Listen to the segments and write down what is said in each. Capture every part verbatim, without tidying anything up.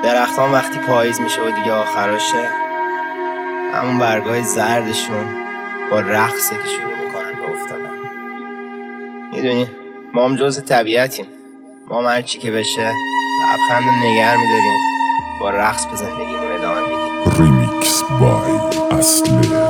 درختان وقتی پاییز میشه و دیگه آخراشه، همون برگای زردشون با رقصه که شروع میکنن به افتادن. میدونی ما هم جز طبیعتیم، ما هم هرچی که بشه لبخند نگر میداریم، با رقص به زندگیمون ادامه میدیم. ریمیکس بای اصل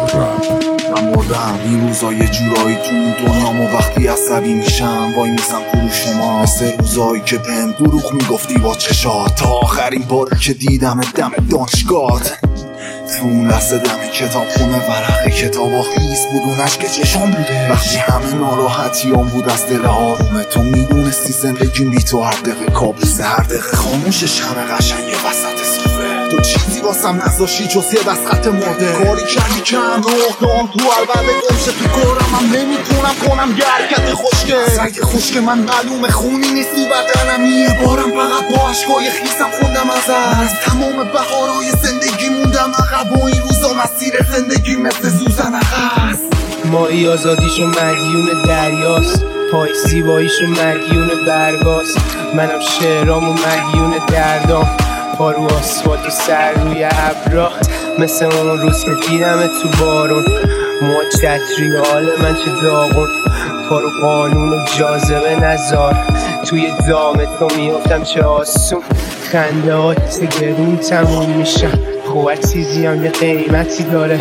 رپ. من مردم این روزا یه جورایی تو اون دنیامو وقتی عصبی میشم وای میزم پرو شما، مثل روزایی که بهم دروغ میگفتی با چشات، تا آخرین باری که دیدم دم دانشگاهت. تو اون لحظه دم کتاب خونه ورق کتابا خیس بود، اونش که چشم بوده وقتی همه ناراحتیام بود از دل آرومه. تو میدونستی زندگیم بی تو هر دقیقه کابوسه، هر دقیقه خاموشش همه قشنگه وسط صفه. تو چیزی واسم نذاشی جز یه دست خط مرده، کاری کردی که هم روحدام تو البته گمشه تو کارم، هم نمیتونم کنم یه حرکت خوشگه. سعی خوشگه من معلومه خونی نیست تو بدنم، یه بارم فقط با عشقای خیسم خوندم ازت. از تمام بهارای زندگی موندم عقب و این روزا مسیر زندگی مثل سوزن عقب. مایی آزادیشو مدیون دریاست، پای زیباییشو مدیون برگاست، منم شعرامو مدیون دردام، پا رو آسفالت و سر روی ابرا، مثل اون روز که دیدم تو بارون. موج چتری حال من چه داغون، پا رو قانون و جاذبه نزار، توی دام تو میافتم چه آسون. خنده هات گرون تموم میشم، خوبت چیزی هم یه قیمتی داره،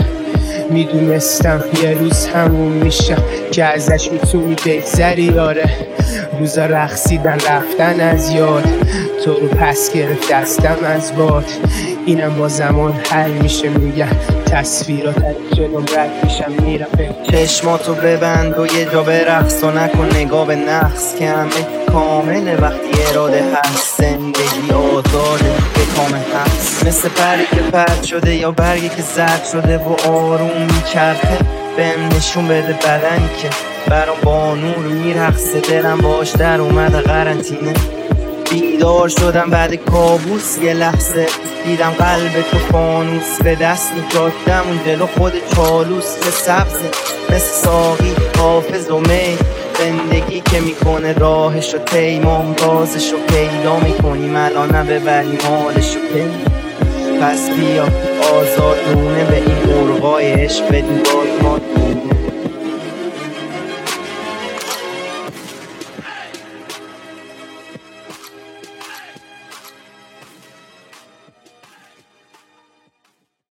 میدونستم یه روز همون میشم که ازش میتونی بگذری. داره روزا رقصیدن رفتن از یاد، تو رو پس گرفت دستم از باد، اینم با زمان حل میشه. میگم تصویرات از جلوم رد میشم میرم به چشماتو ببند و یه جا برقص و نکن نگاه به نقص که همه کامله وقتی اراده هست. زندگی آزاده به کامل هست، مثل پری که پرد شده یا برگی که زرد شده و آروم میچرخه. بهم نشون بده بدنی که برام با نور میرقصه، دلم باش در اومده قرنطینه. بیدار شدم بعد کابوس، یه لحظه دیدم قلب تو فانوس، به دست می‌دادم اون دل خود چالوس که سبزه مثل ساقی حافظ و می. زندگی که میکنه راهشو طی، ما رازشو پیدا میکنیم الان ببریم حالشو پی. پس بیا آزادونه به این مرغای عشق بدیم باز ما دونه.